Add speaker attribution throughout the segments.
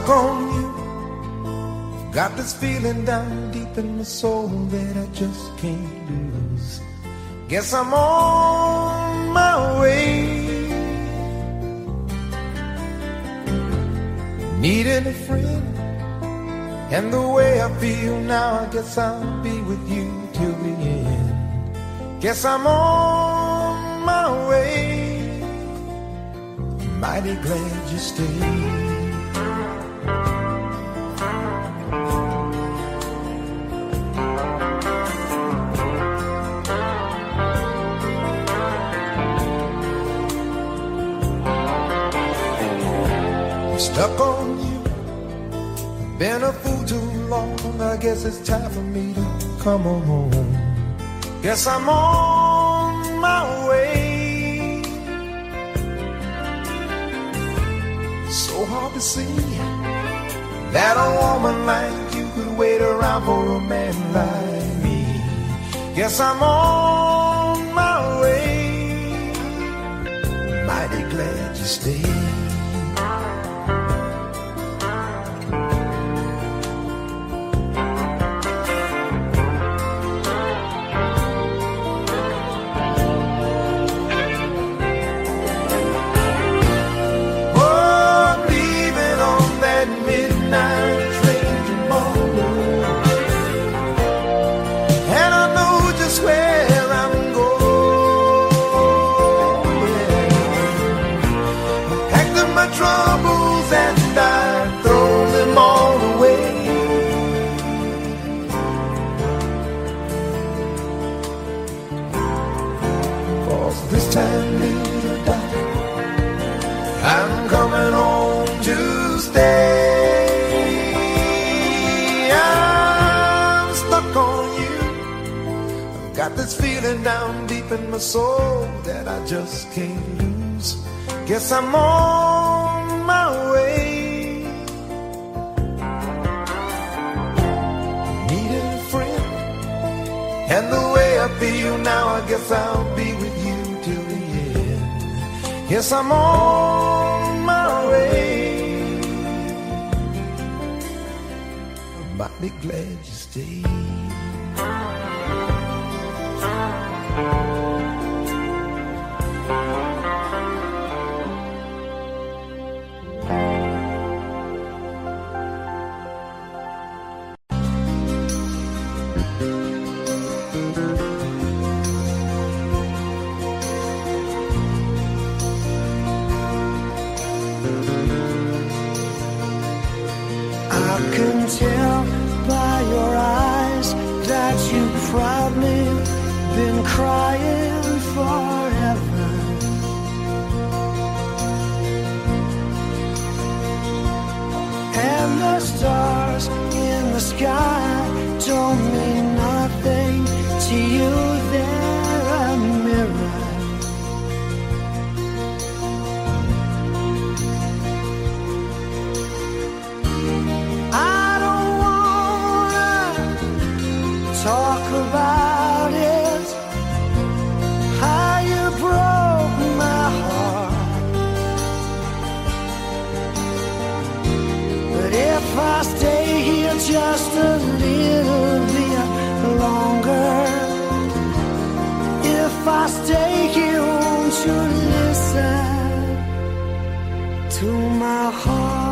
Speaker 1: stuck on you. Got this feeling down deep in my soul that I just can't lose. Guess I'm on my way. Needing a friend, and the way I feel now, I guess I'll be with you till the end. Guess I'm on my way. Mighty glad you stayed. Stuck on you, been a fool too long. I guess it's time for me to come on home. Guess I'm on my way. So hard to see that a woman like you could wait around for a man like me. Guess I'm on my way. Mighty glad you stayed. Troubles and I throw them all away. Cause this time later, darling, I'm coming home to stay. I'm stuck on you. I've got this feeling down deep in my soul that I just can't lose. Guess I'm on my way. Needing a friend, and the way I feel now, I guess I'll be with you till the end. Yes, I'm on my way. I might be glad you stayed.
Speaker 2: I can tell by your eyes that you've probably been crying forever. And the stars in the sky don't mean nothing to you. They're a mirror. Talk about it, how you broke my heart. But if I stay here just a little bit longer, if I stay here, won't you listen to my heart?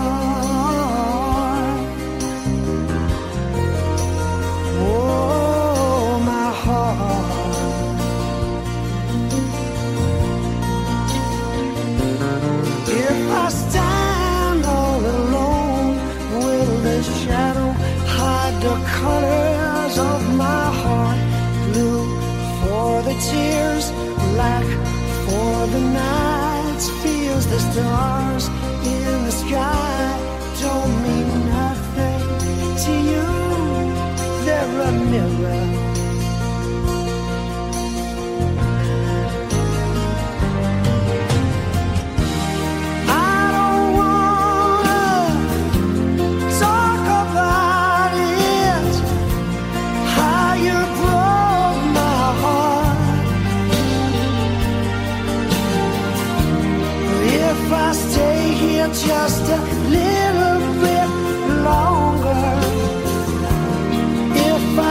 Speaker 2: If I stand all alone, will the shadow hide the colors of my heart? Blue for the tears, black for the nights. Feels the stars in the sky don't mean nothing to you. They're a mirror. If I stay here just a little bit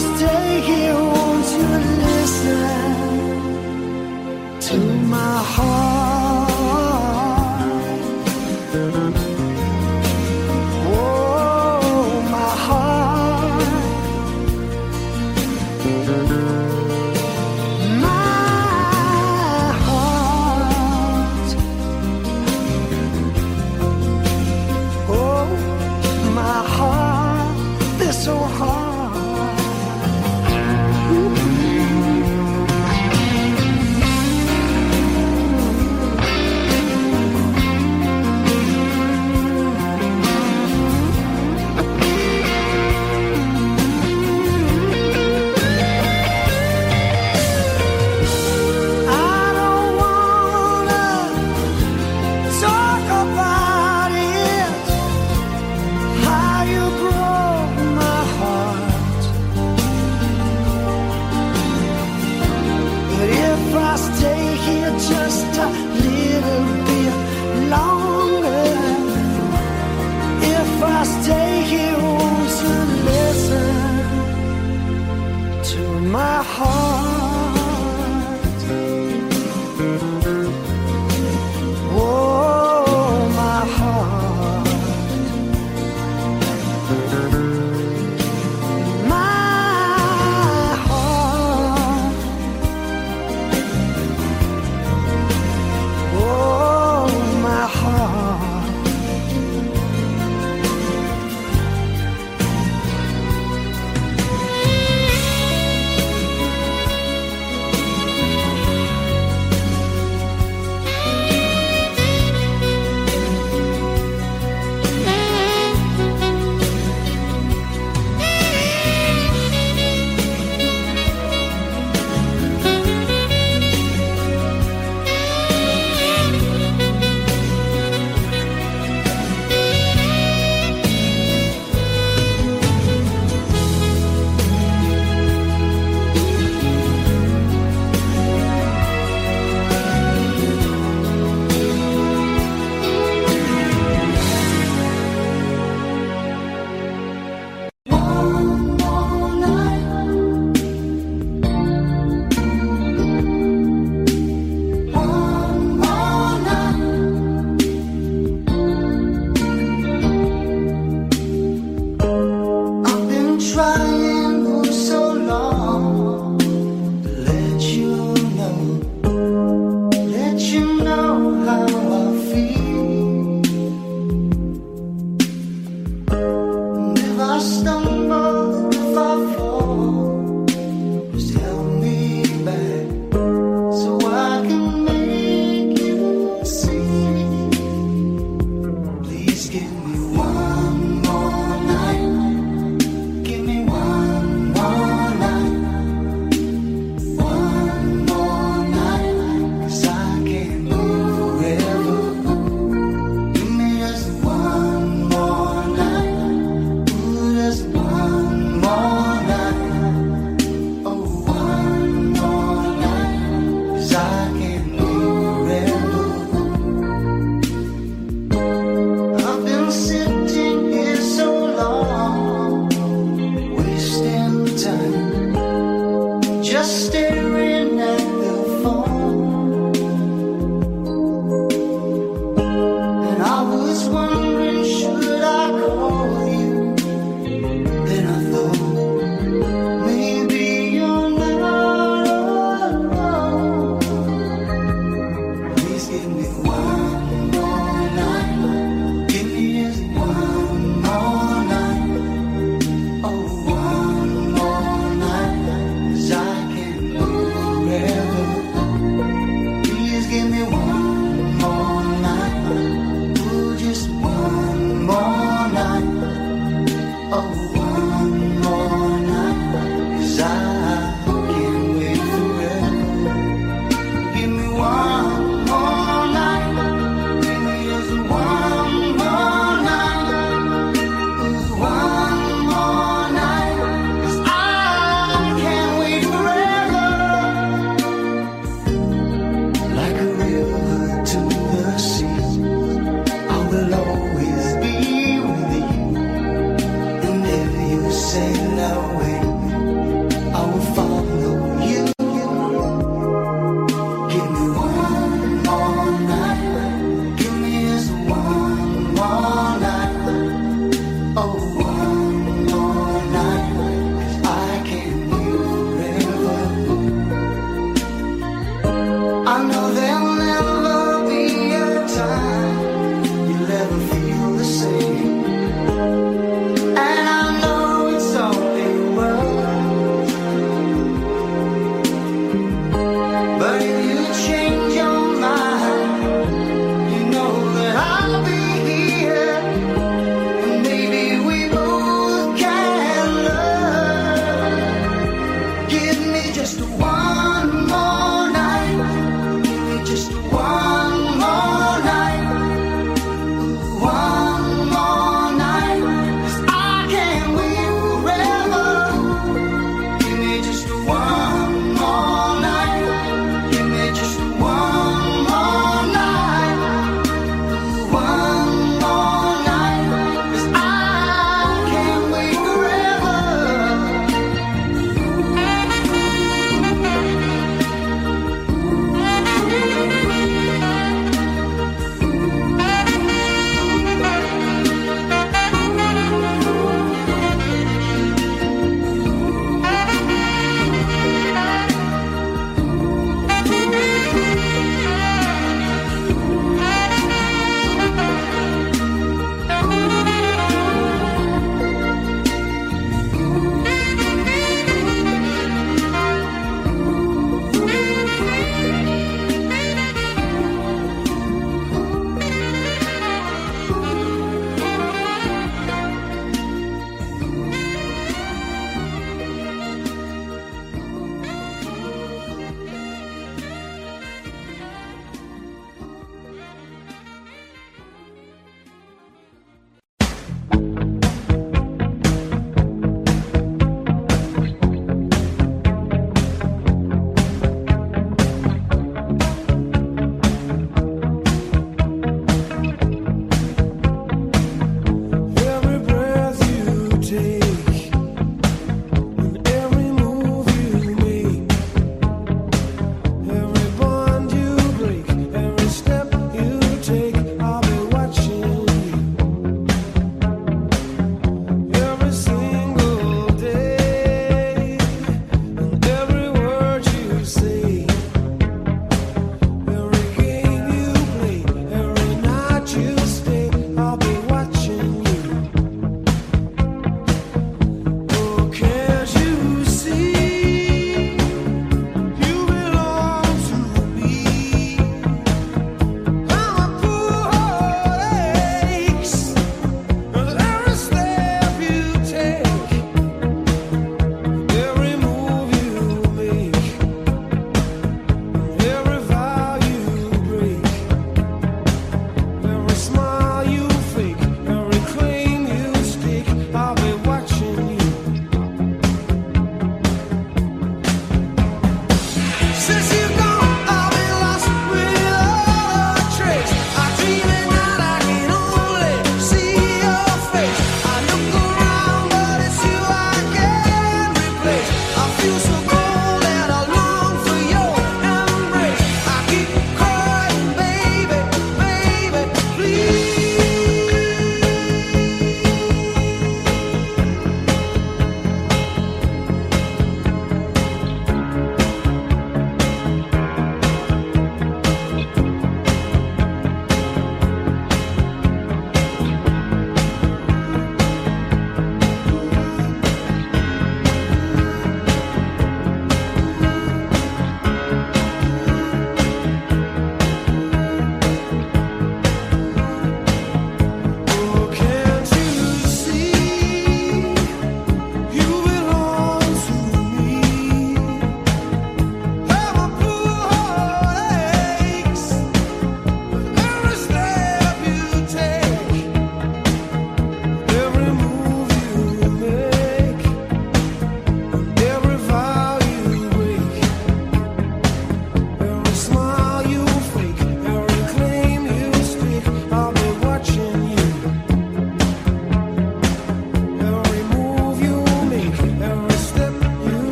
Speaker 2: stay here, won't you listen to my heart? Oh, my heart. My heart. Oh, my heart is so hard.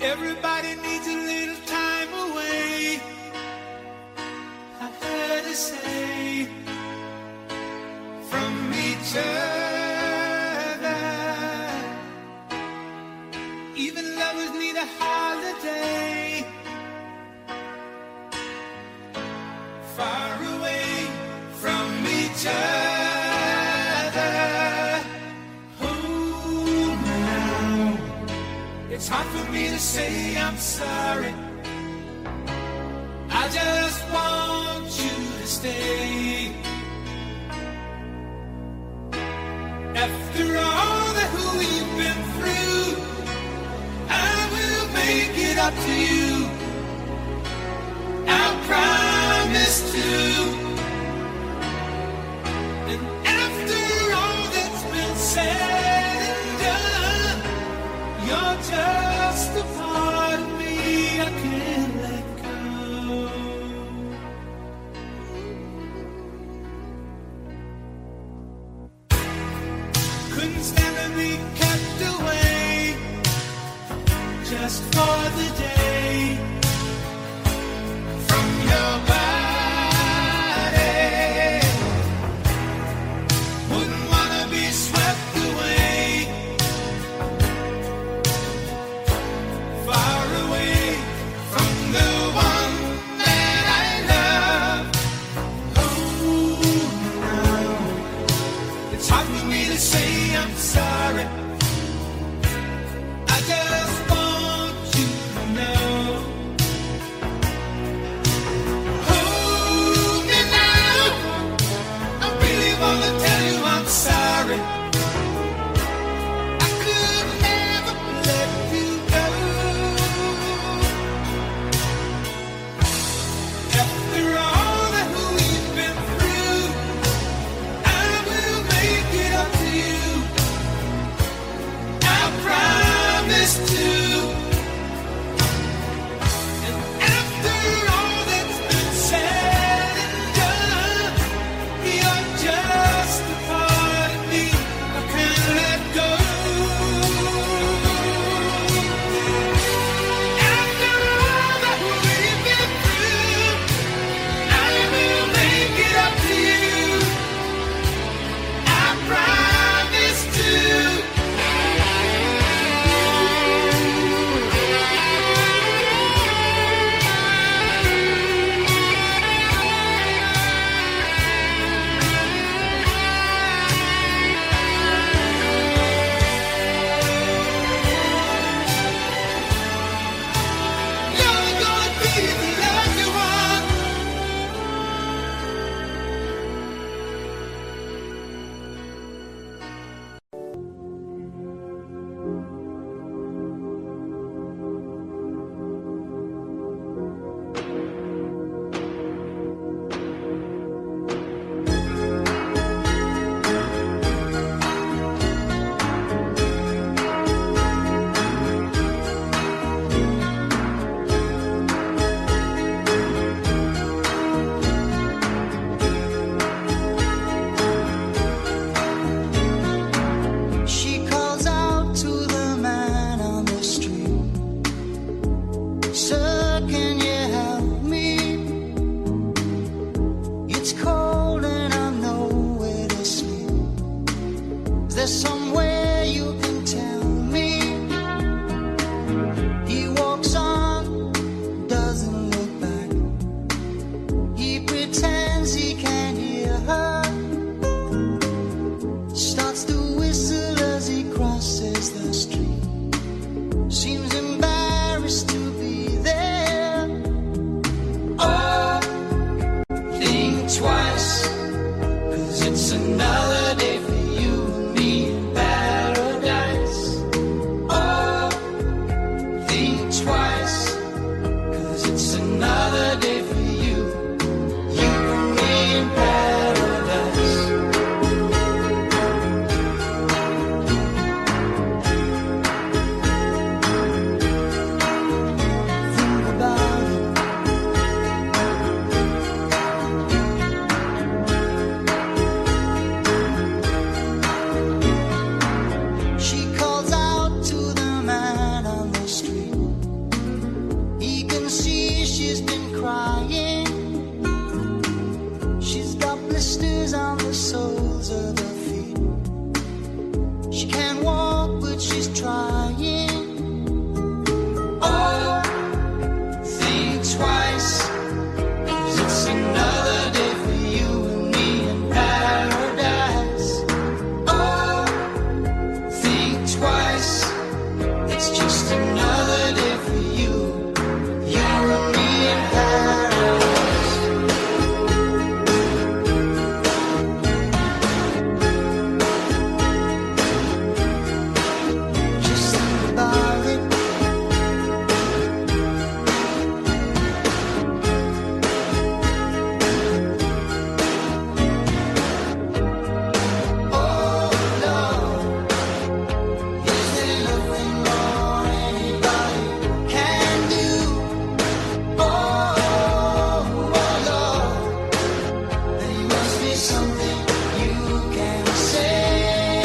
Speaker 1: Everybody needs a little time away, I heard her say, from each other. Even lovers need a holiday, far away from each other. Oh, now it's hard for me to say I'm sorry. I just want you to stay. After all that we've been through, I will make it up to you. I promise to. And after all that's been said and done, you're just a part of me I can't let go. Couldn't stand to be kept away just for the day from your body. Wouldn't wanna be swept away, far away from the one that I love. Oh, now it's hard for me to say I'm sorry. I just want you to know. Hold me now, I really wanna tell you I'm sorry. I could never let you go. After all that we've been through, I will make it up to you. I promise to. And after all that's been said and done, you're just a part of me I can't let go. After all that we've been through, I will make it up to you. I promise to. You're gonna be the lucky one.
Speaker 2: She calls out to the man on the street. Sir, can you help me? It's cold and I'm nowhere to sleep. Is there somewhere you can tell me? He walks on, doesn't look back. He pretends he can't hear her. Starts to whistle as he crosses the street. Seems embarrassed to be there. Oh, think twice, 'cause it's another day for you and me in paradise. can't walk, but she's trying. Oh, think twice, 'cause it's another day for you and me in paradise. Oh, think twice, it's just another day for you, you and me in paradise. Just think about it. Oh Lord, is there nothing more anybody can do? Oh Lord, there must be something you can say.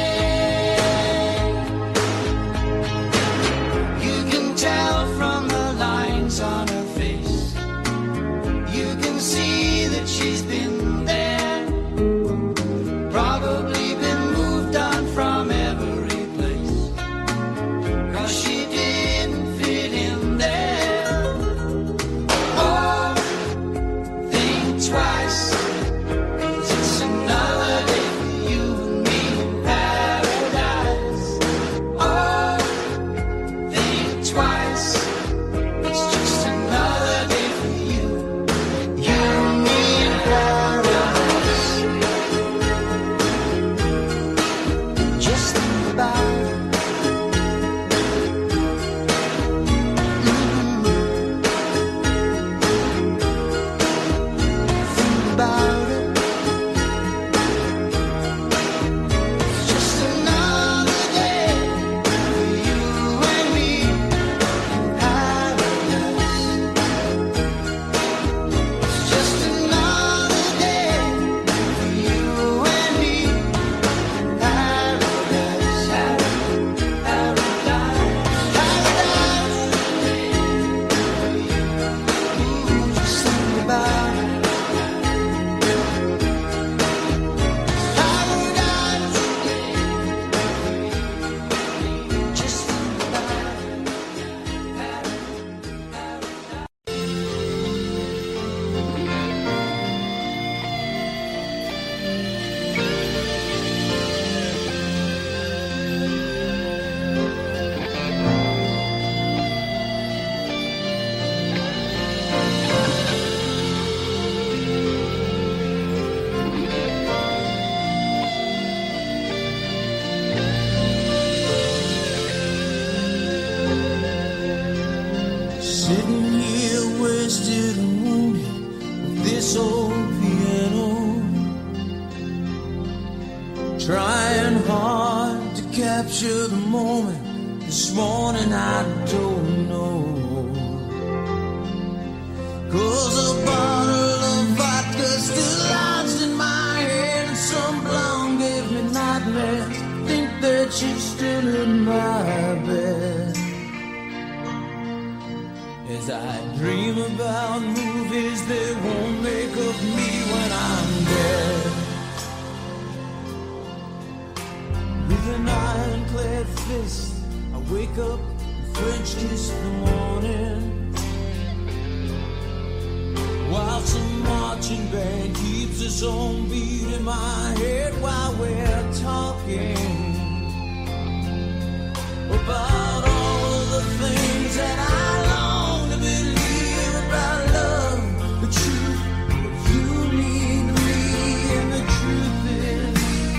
Speaker 2: You can tell from the lines on her face. You can see that she's been there, probably been moved on from every place, 'cause she didn't fit in there. Oh, think twice, 'cause it's another day for you and me in paradise. Oh, think twice, it's just another day for you, you and me in paradise. Just think about it. Think about it. It's just another day for you and me in paradise. It's just another day for you and me in paradise. Paradise. Just think about it. Paradise. Just think about it. Sitting here wasted and wounded with this old piano, trying hard to capture the moment. This morning I don't know, 'cause a bottle of vodka still lodged in my head, and some blonde gave me nightmares. Think that she's still in my bed. As I dream about movies they won't make of me when I'm dead. With an ironclad fist, I wake up and French kiss the morning, while some marching band keeps its own beat in my head while we're talking about all of the things that I long to believe about love, the truth that you mean to me, and the truth is,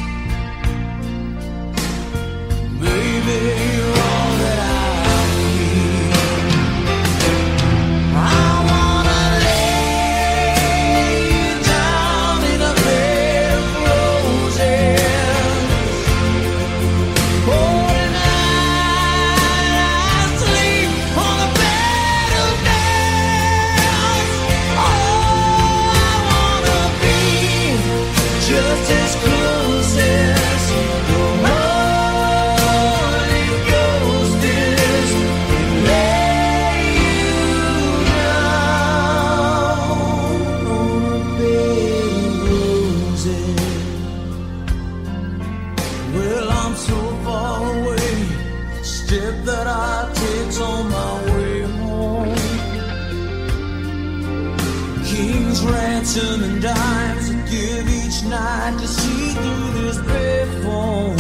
Speaker 2: baby, you're all that I need. I wanna lay you down in a bed of roses.
Speaker 3: quarters and dimes I give each night to see through this payphone.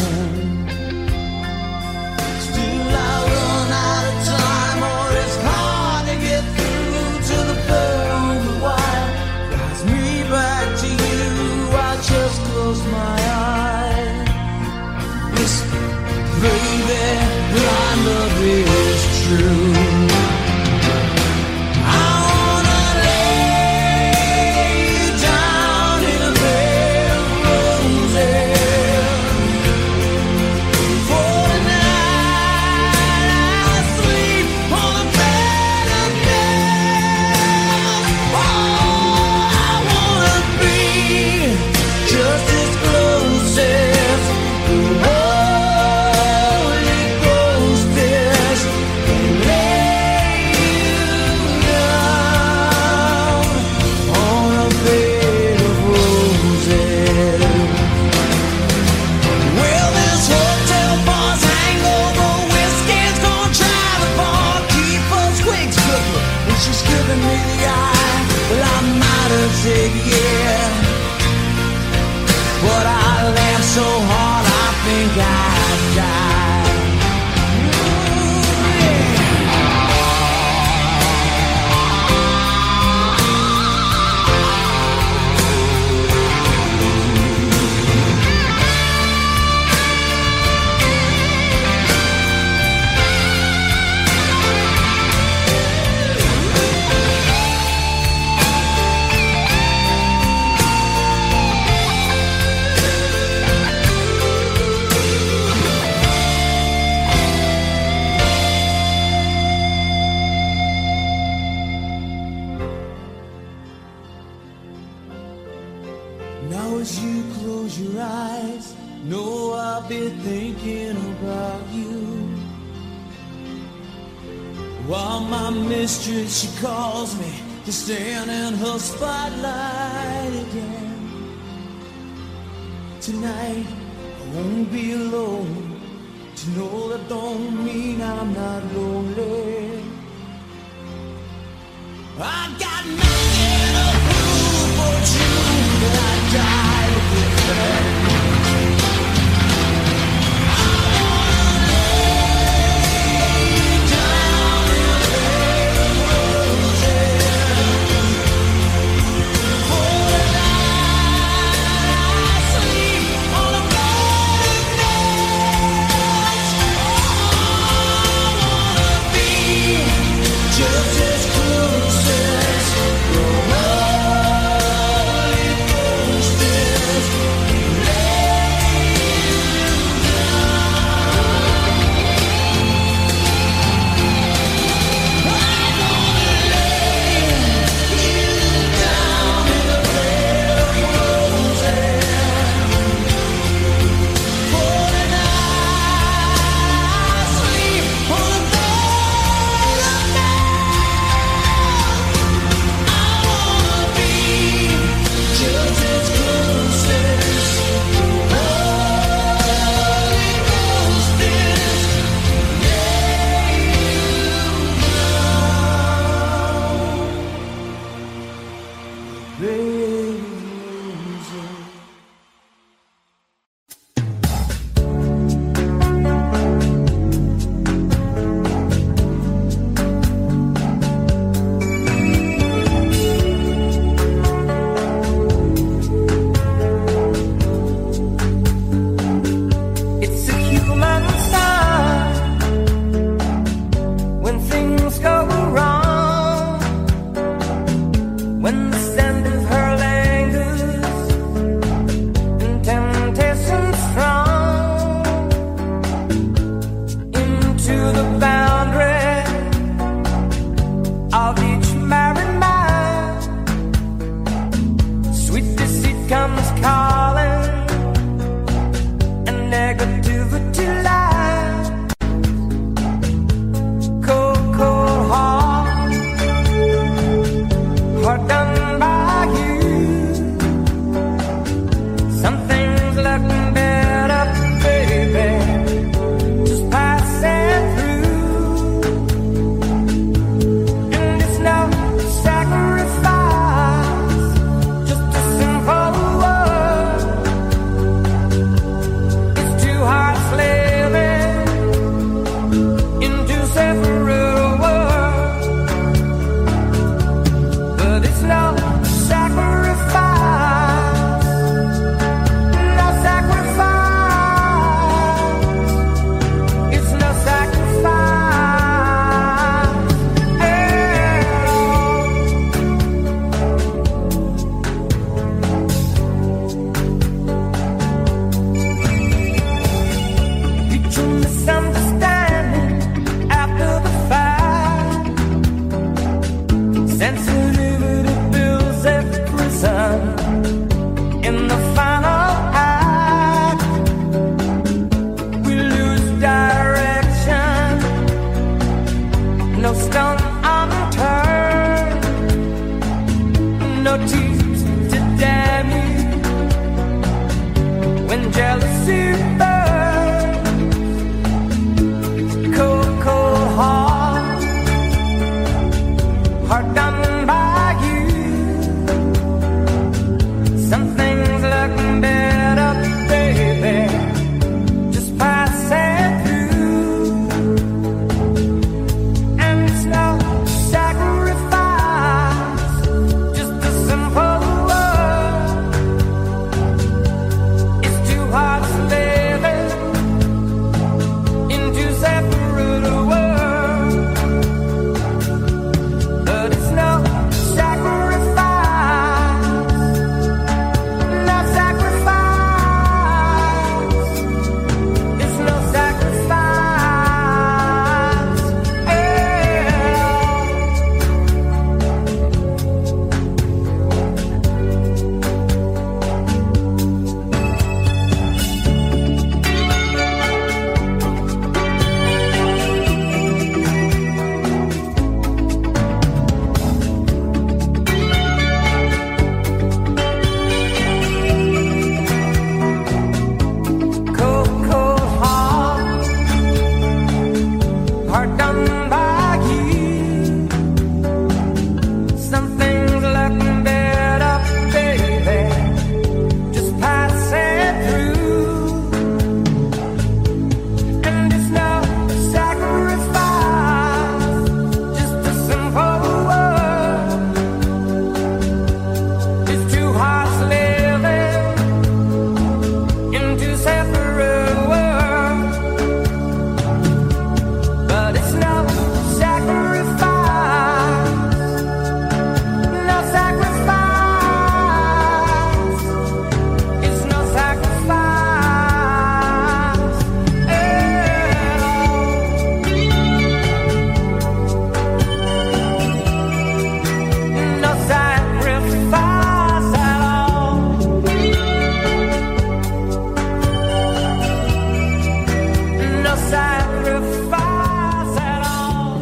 Speaker 3: Still I run out of time, or it's hard to get through to the bird on the wire. Drives me back to you, I just close my eyes. Whisper, baby, blind love is true. Yeah, but I laughed so hard I think I'd die. Now as you close your eyes, know I'll be thinking about you. While my mistress, she calls me to stand in her spotlight again. Tonight I won't be alone. To know that don't mean I'm not lonely. I got nothing to prove but you. I died with her. I wanna lay down in a bed of roses. For the night I sleep on a bed of nails. I wanna be just as close as your love. sacrifice at all.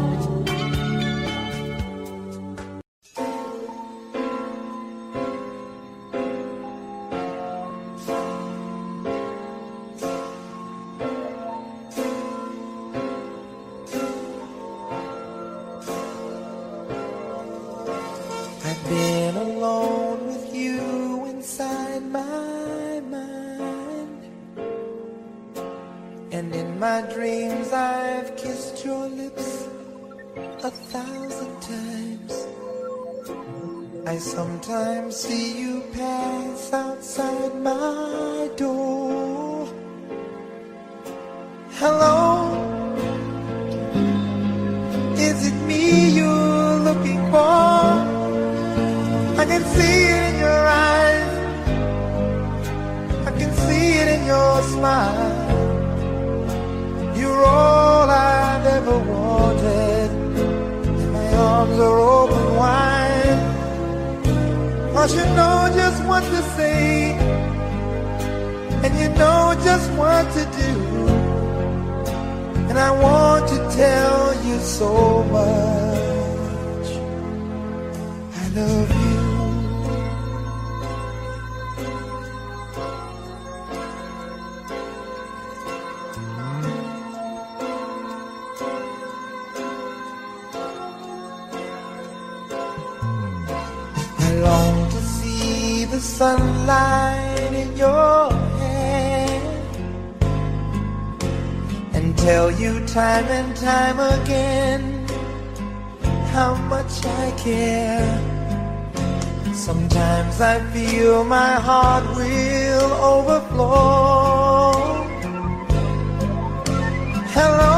Speaker 1: I've been alone with you inside my mind, and in my dreams I've kissed your lips 1,000 times. I sometimes see you pass outside my door. Hello, is it me you're looking for? I can see it in your eyes, I can see it in your smile. You're all I've ever wanted, and my arms are open wide. 'Cause you know just what to say, and you know just what to do, and I want to tell you so much. I love you. Long to see the sunlight in your hand and tell you time and time again how much I care. Sometimes I feel my heart will overflow. Hello,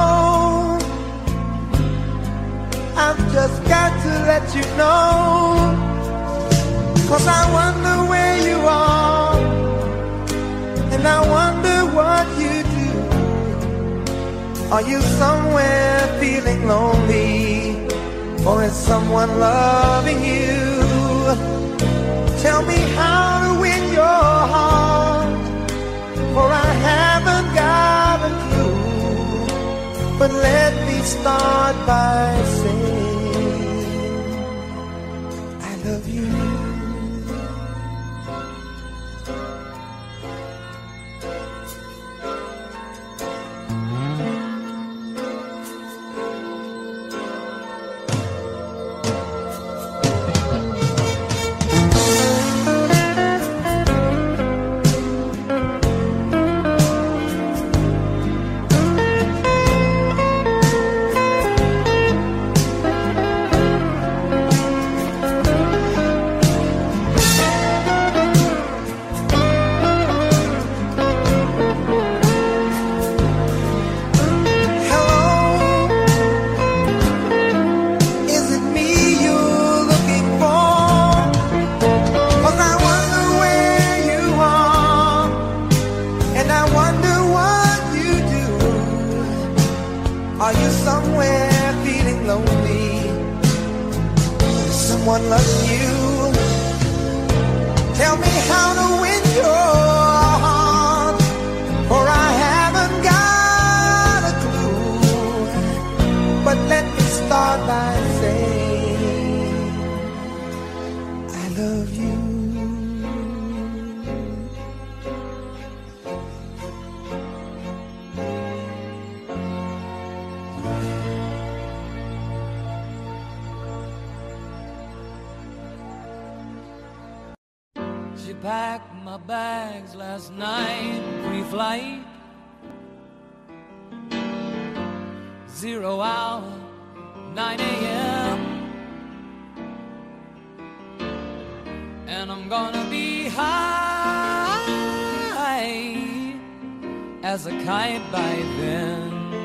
Speaker 1: I've just got to let you know, 'cause I wonder where you are, and I wonder what you do. Are you somewhere feeling lonely, or is someone loving you? Tell me how to win your heart, for I haven't got a clue. But let me start by saying I love you. Someone loves you. Tell me how to win your heart, for I haven't got a clue. But let me start by saying I love you.
Speaker 3: She packed my bags last night, pre-flight, 0 hour, 9 a.m. And I'm gonna be high as a kite by then.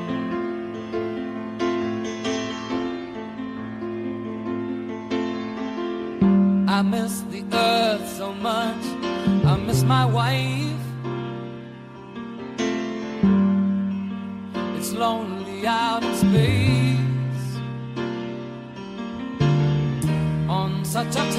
Speaker 3: I miss the earth so much, I miss my wife. It's lonely out in space on such a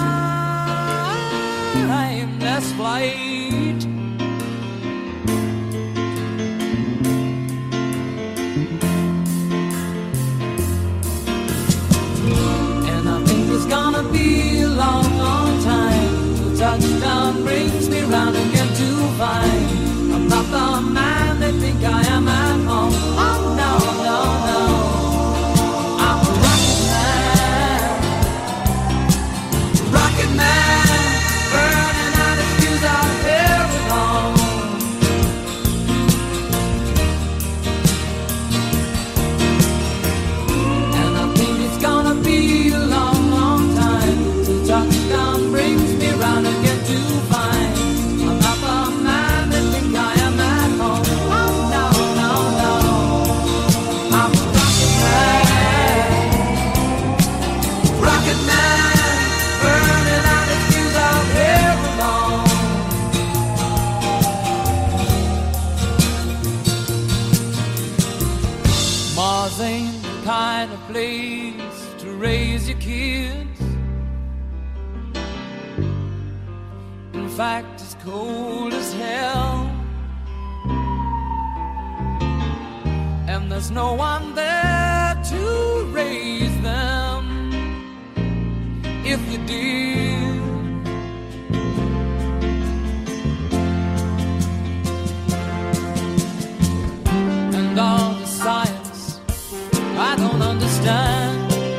Speaker 3: timeless flight. And I think it's gonna be a long, long time till touchdown brings me round again to find I'm not the man they think I am at home. Oh no, no, no, I'm a rocket man, burning out his fuse out here alone. And I think it's gonna be a long, long time till touchdown brings me round again to find I'm not the man they think I am at home. Oh no, no, no, I'm a rocket man, burning out his fuse out here alone. Mars ain't the kind of place to raise your kids. In fact, it's cold as hell, and there's no one there to raise them. If you did, and all the science I don't understand,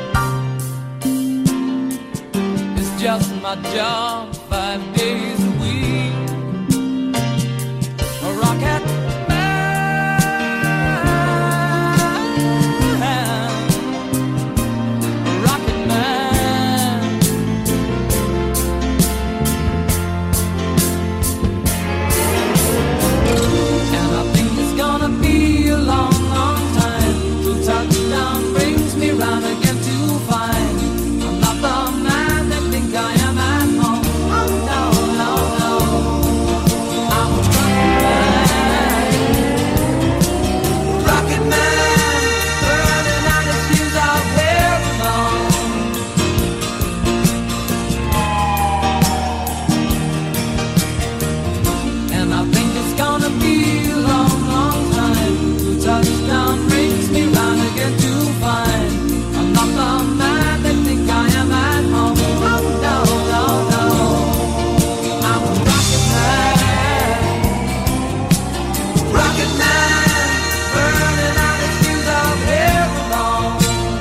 Speaker 3: it's just my job 5 days a week. A rocket man, a rocket man. And I think it's gonna be a long, long time till touchdown brings me round again to find I'm not the man they think I am at home. Oh no, no, no, I'm a rocket man, burning out his fuse out here alone. And I think it's gonna be a long, long time till touchdown brings me round again to find I'm not the man they think I am at home. Oh no, no, no, I'm a rocket man, burning out his fuse out here alone.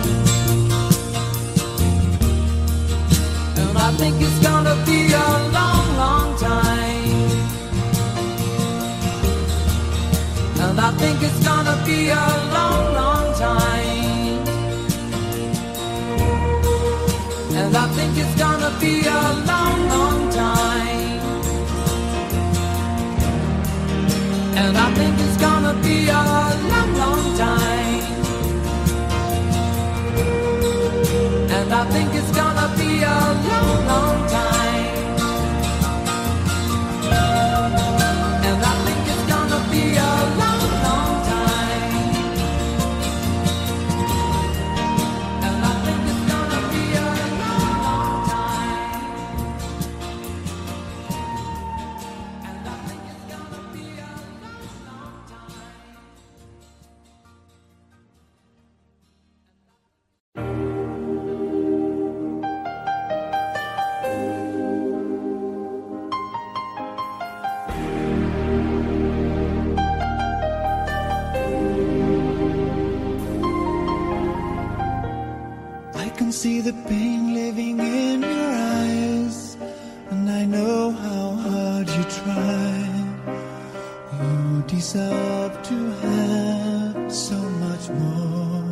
Speaker 3: And I think it's gonna be a long, long time. And I think it's gonna be a long, long time. And I think it's gonna be a long, long time. And I think it's gonna be a long, long time. And I think it's gonna be a long, long time. And I think it's gonna be a long, long time. And I think it's gonna be a long, long time. And I think it's gonna be a long, long time.
Speaker 2: I can see the pain living in your eyes, and I know how hard you try. You deserve to have so much more.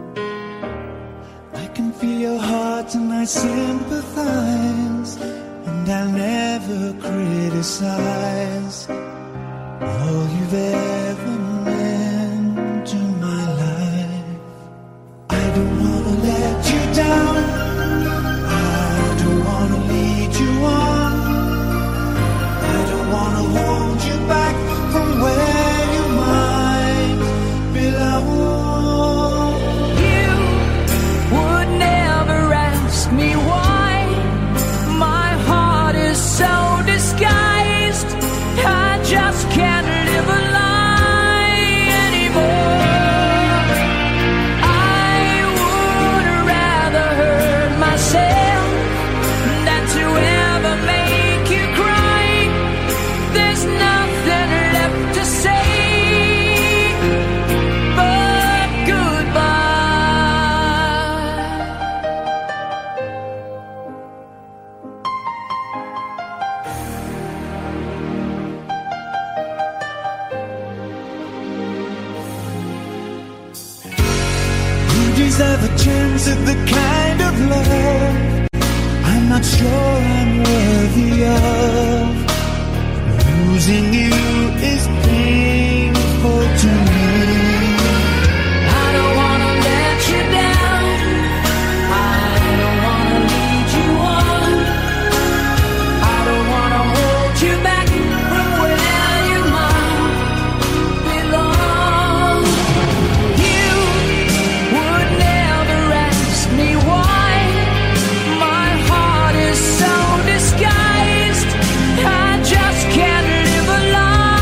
Speaker 2: I can feel your heart and I sympathize, and I'll never criticize all you've ever meant to my life. I don't wanna let you down, I don't wanna lead you on, I don't wanna hold you back from where you might belong.
Speaker 3: You would never ask me why my heart is so disguised. I Is there a chance at the kind of love I'm not sure I'm worthy of? Losing you is painful to me. I don't wanna let you down, I don't wanna lead you on, I don't wanna hold you back from where you might belong. You would never ask me why my heart is so disguised. I just can't live a lie.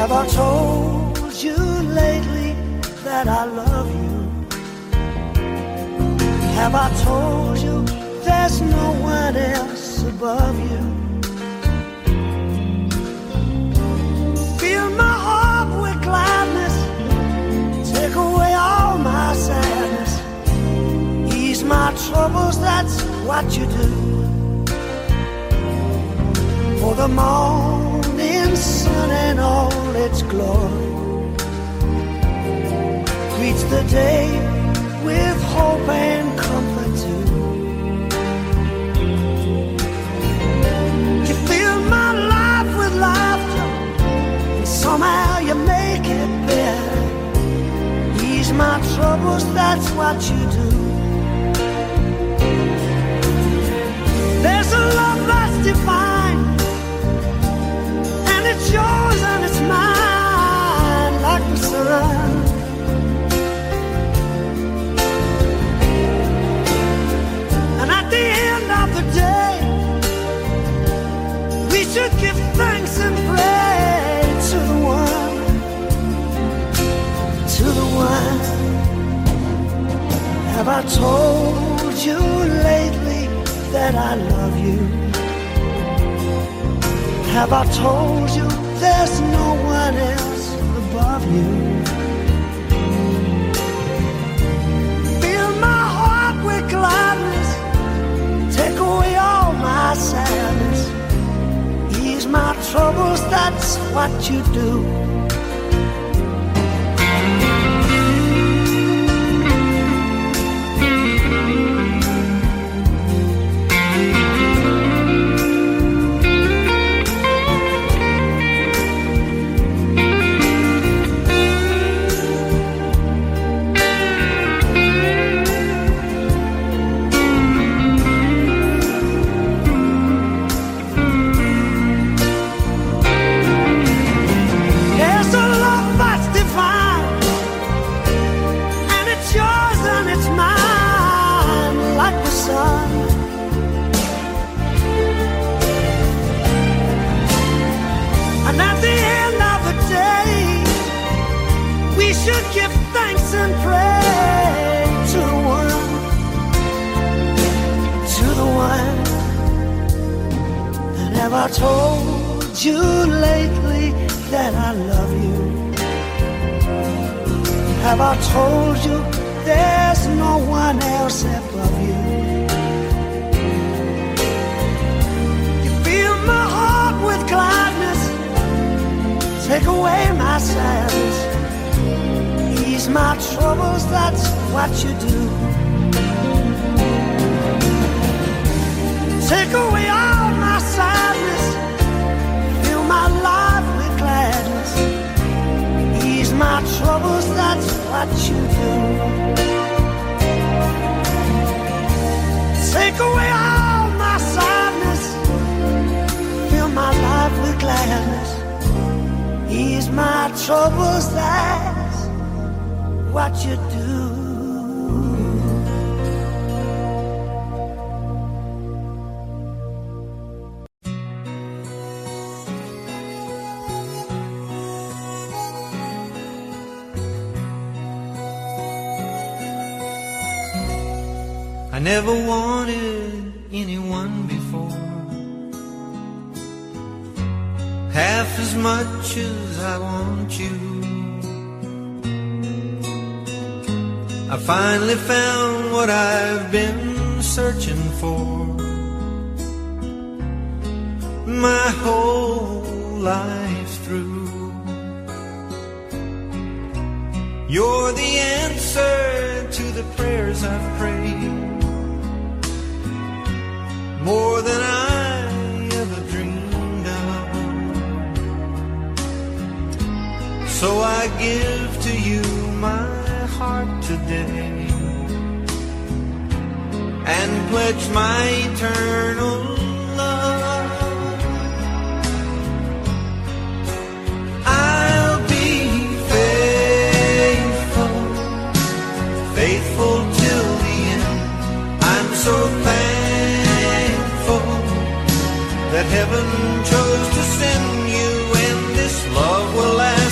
Speaker 2: Have I told you lately that I love you? Have I told you there's no one else above you? Fill my heart with gladness, take away all my sadness, ease my troubles, that's what you do. For the morning sun and all its glory greets the day with hope and comfort too. You fill my life with laughter, and somehow you make it better. Ease my troubles, that's what you do. There's a love that's divine, and it's yours and it's mine, like the sun. And at the end of the day, we should give thanks and pray to the one, to the one. Have I told you lately that I love you? Have I told you there's no one else above you? Fill my heart with gladness, take away all my sadness, ease my troubles, that's what you do. Should give thanks and pray to the one, to the one. And have I told you lately that I love you? Have I told you there's no one else above you? You fill my heart with gladness, take away my sadness, ease my troubles, that's what you do. Take away all my sadness, fill my life with gladness, ease my troubles, that's what you do. Take away all my sadness, fill my life with gladness, ease my troubles, that's what you do.
Speaker 3: I never wanted anyone before, half as much as I want you. I finally found what I've been searching for my whole life through. You're the answer to the prayers I've prayed, more than I ever dreamed of. So I give to you my heart today and pledge my eternal love. I'll be faithful, faithful till the end. I'm so thankful that heaven chose to send you, and this love will last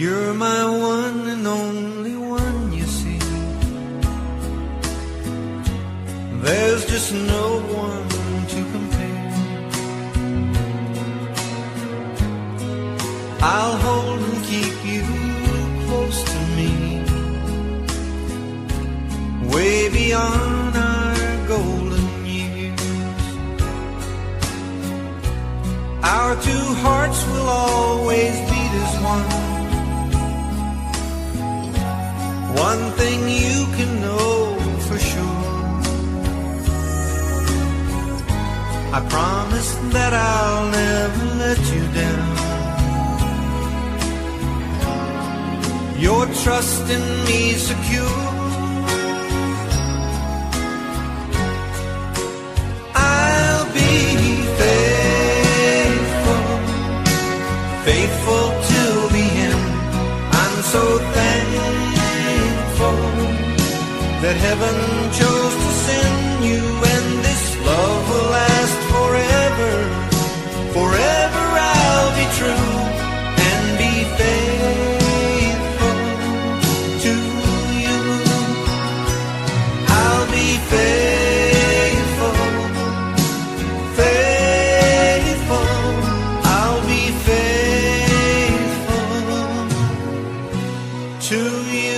Speaker 3: You're my one and only one, you see. There's just no one to compare. I'll hold and keep you close to me, way beyond our golden years. Our two hearts will always beat as one. One thing you can know for sure, I promise that I'll never let you down. Your trust in me secure, I'll be faithful, faithful till the end. I'm so thankful that heaven chose to send you, and this love will last forever. Forever I'll be true and be faithful to you. I'll be faithful, faithful. I'll be faithful to you.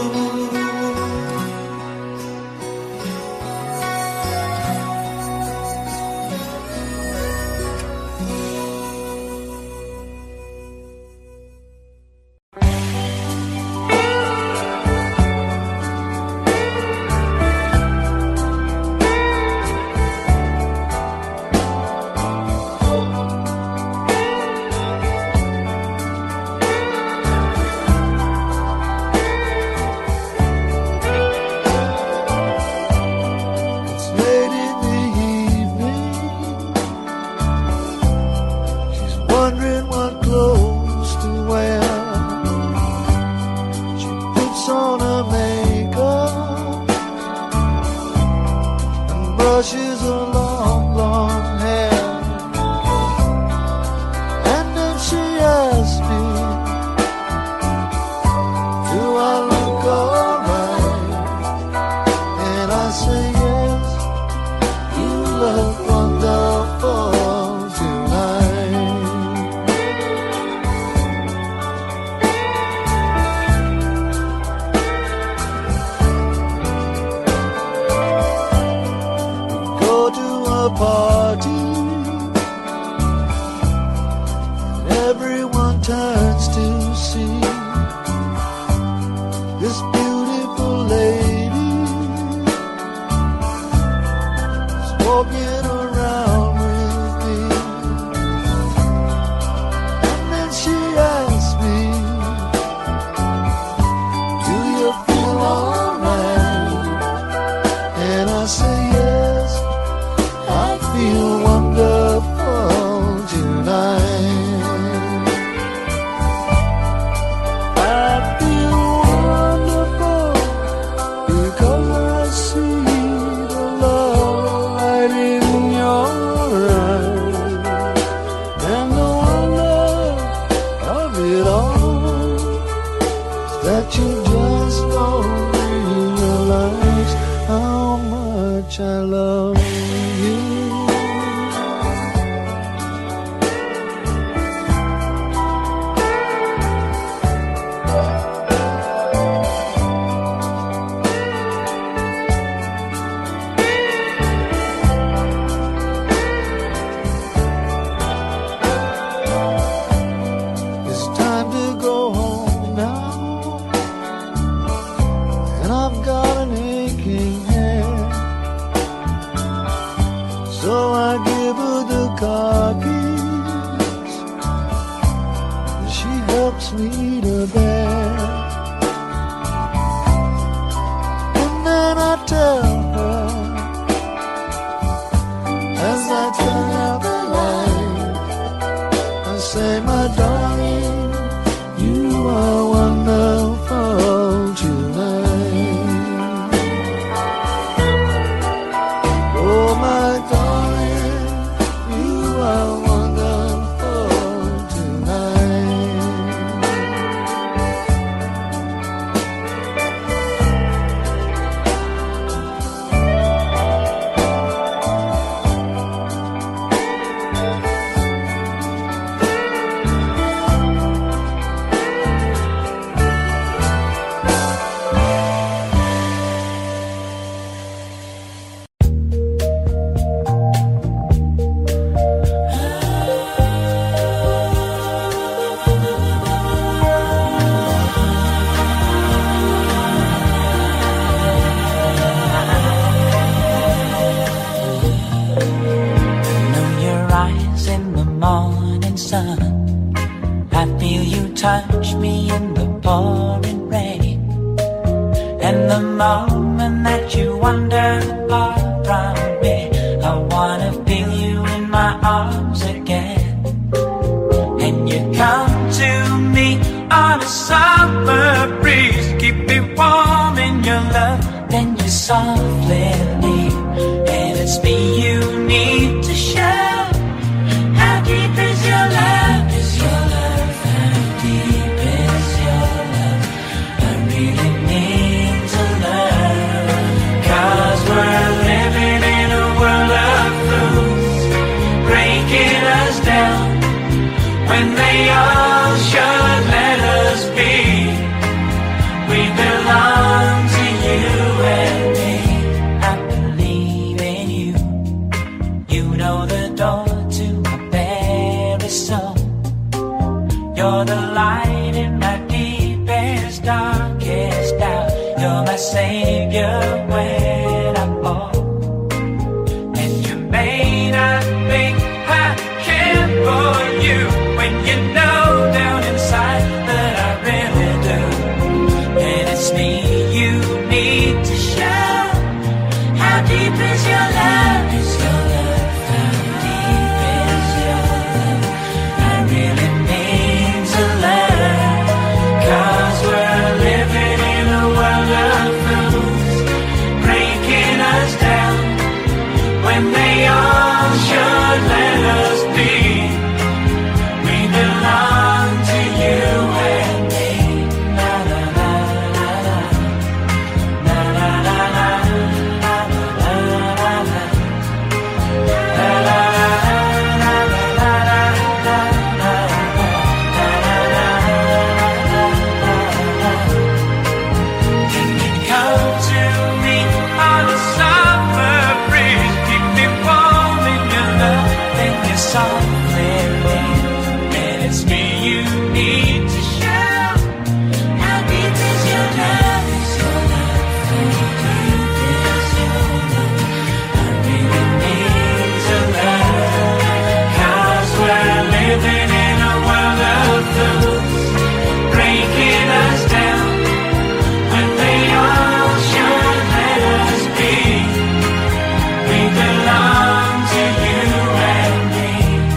Speaker 2: Brushes her long, long hair, and then she asked me, do I look alright? And I say yes, you look wonderful party, everyone turns to see this beautiful lady is walking around with me. And then she asked me, do you feel alright? And I say yes, I feel wonderful tonight. I feel wonderful because I see the love light in your eyes, and the wonder of it all is that you just don't realize how much I love you. It's time to go home now, and I've got an aching head. So I give her the car keys, and she helps me to bed. And then I tell her, as I turn out the light, I say, my darling, you are wonderful tonight. Oh, my darling, you are wonderful tonight.
Speaker 4: morning sun. I feel you touch me in the pouring rain. And the moment that you wander far from me, I wanna feel you in my arms again. And you come to me on a summer breeze, keep me warm in your love, then you softly leave. And it's me you need to show. How deep is your love? Is your love? How deep is your love? I really need to learn. 'Cause we're living in a world of fools, breaking us down when they all should let us be. We belong to you and me. I believe in you. You know the door to my very soul. You're the light in my deepest, darkest doubt. You're my savior when I fall. And you may not think I care for you, when you know down inside that I really do. And it's me you need to show. How deep is your love? Is your love? How deep is your love? I really need to learn. 'Cause we're living in a world of fools, breaking us down when they all should let us be. We belong to you and me. La la la la la. La la la la. La la la la. La la la la Can you come to me on a summer breeze, keep me warm in your love, then you softly leave. And it's me you need to show. How deep is your love? Is your love? How deep is your love? I really need to learn. 'Cause we're living in a world of fools, breaking us down when they all should let us be. We belong to you and me.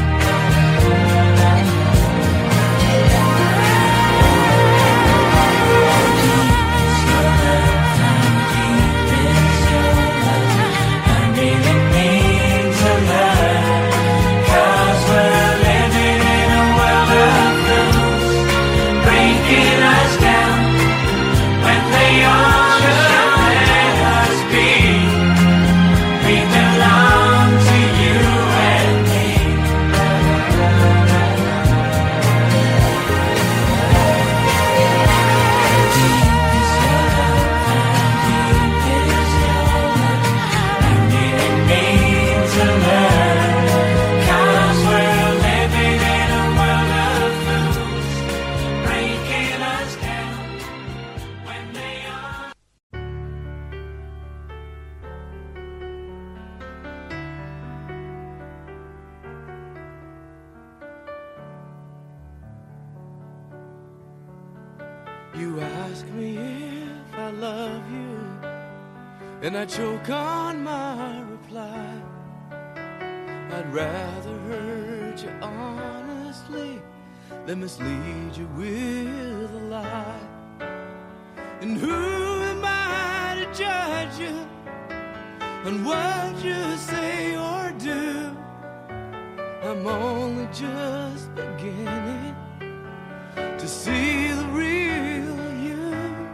Speaker 3: You ask me if I love you, and I choke on my reply. I'd rather hurt you honestly than mislead you with a lie. And who am I to judge you on what you say or do? I'm only just beginning to see the real you.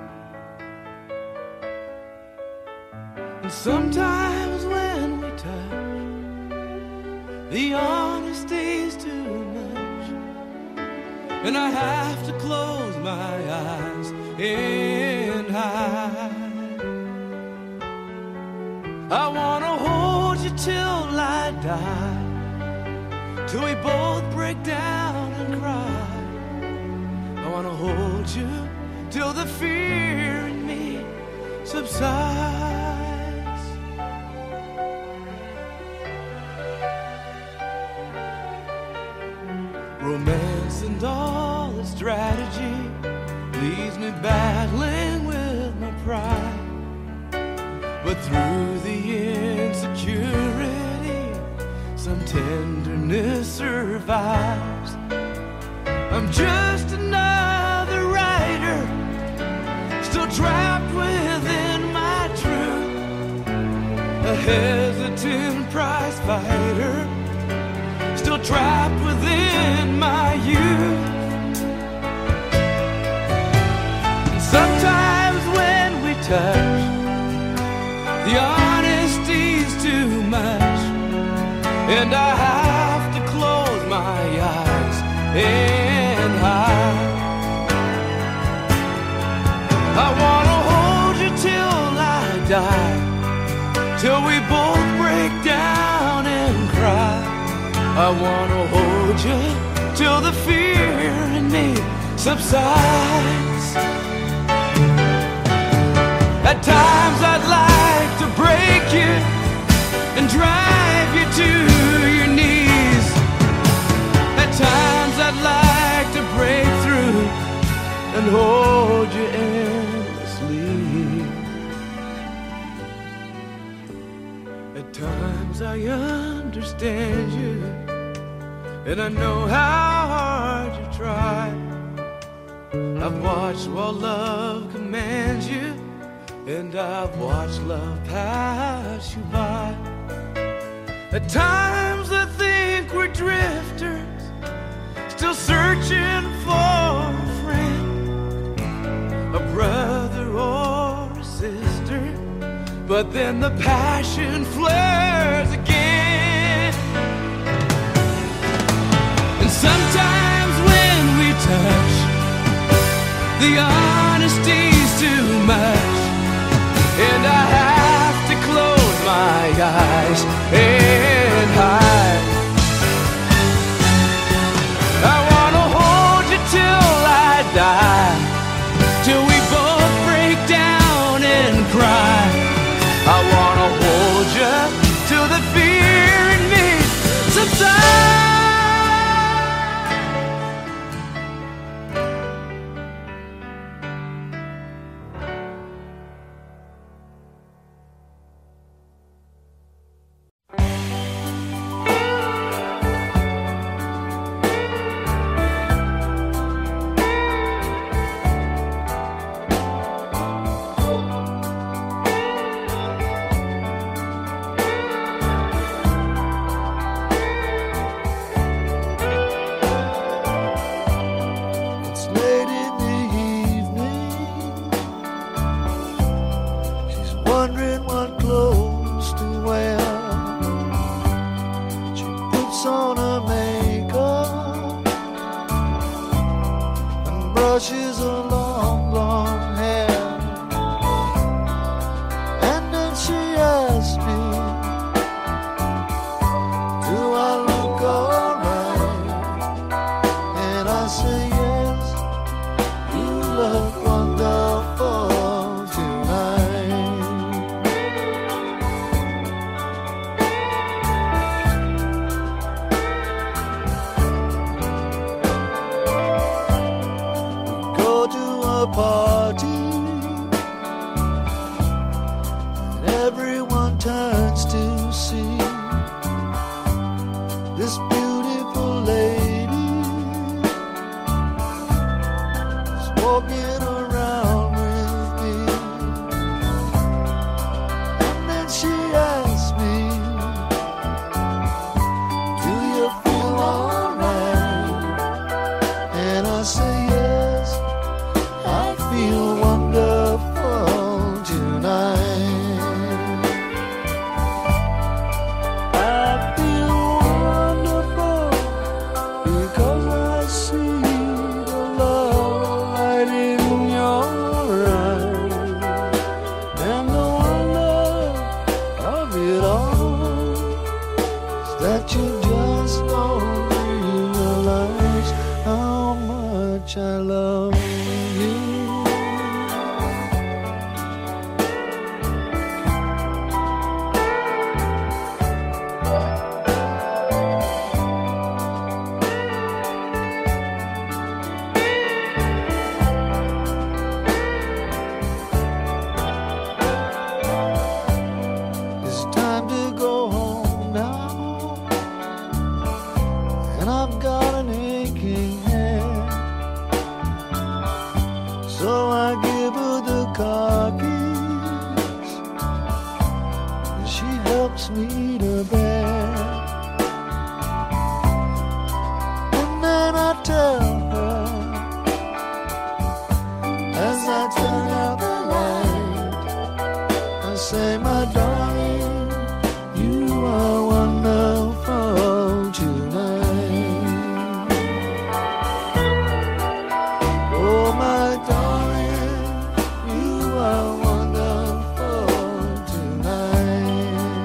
Speaker 3: And sometimes when we touch, the honesty's too much, and I have to close my eyes and hide. I wanna hold you till I die, till we both break down and cry. I wanna hold you till the fear in me subsides. Romance and all its strategy leaves me battling with my pride. But through the insecurity, some tenderness survives. I'm just another writer, still trapped within my truth. A hesitant prize fighter, still trapped within my youth. And sometimes when we touch, the honesty's too much, and I have to close my eyes and hide. I wanna hold you till I die, till we both break down and cry. I wanna hold you till the fear in me subsides. At times I'd like to break you and drive you to your knees. At times I'd like to break through and hold you endlessly. At times I understand you, and I know how hard you try. I've watched while love commands you, and I've watched love pass you by. At times I think we're drifters, still searching for a friend, a brother or a sister. But then the passion flares again. And sometimes when we touch, the honesty's too much, and I have to close my eyes and hide. I wanna hold you till I die, till we both break down and cry. I wanna hold you till the fear in me subsides.
Speaker 2: I've got an aching head. So I give her the car keys, and she helps me to bed. And then I tell her, as I turn out the light, I say, my darling, you are wonderful tonight. Oh, my darling, you are wonderful tonight.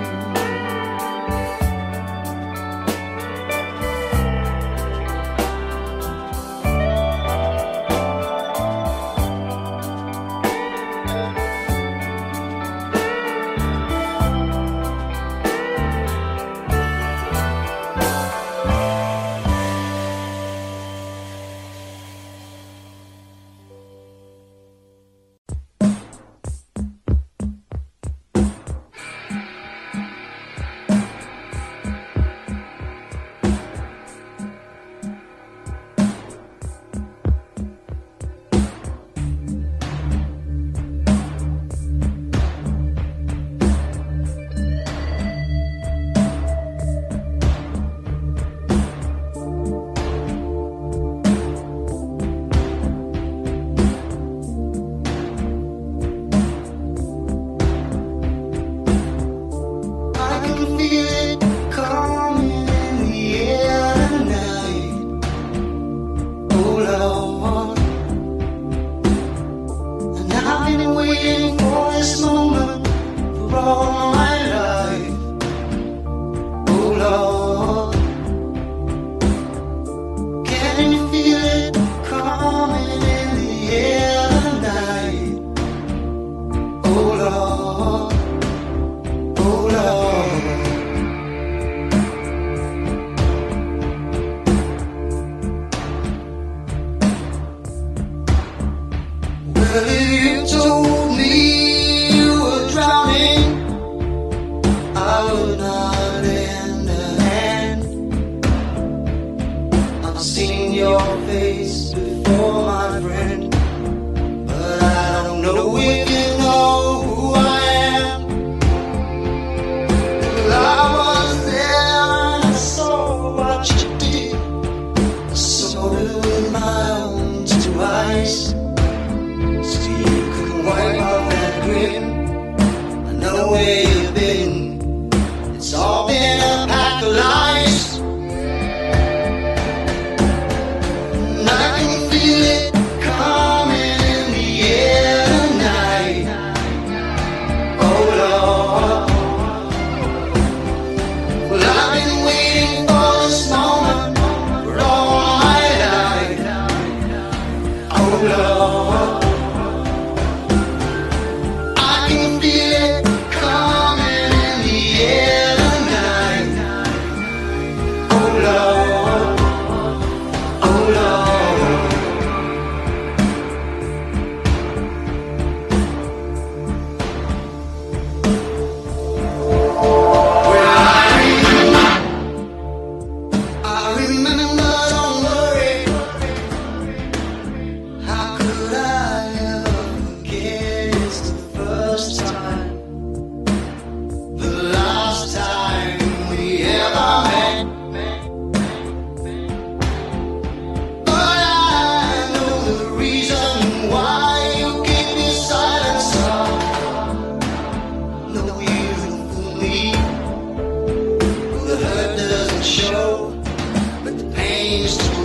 Speaker 3: Show, but the pain's too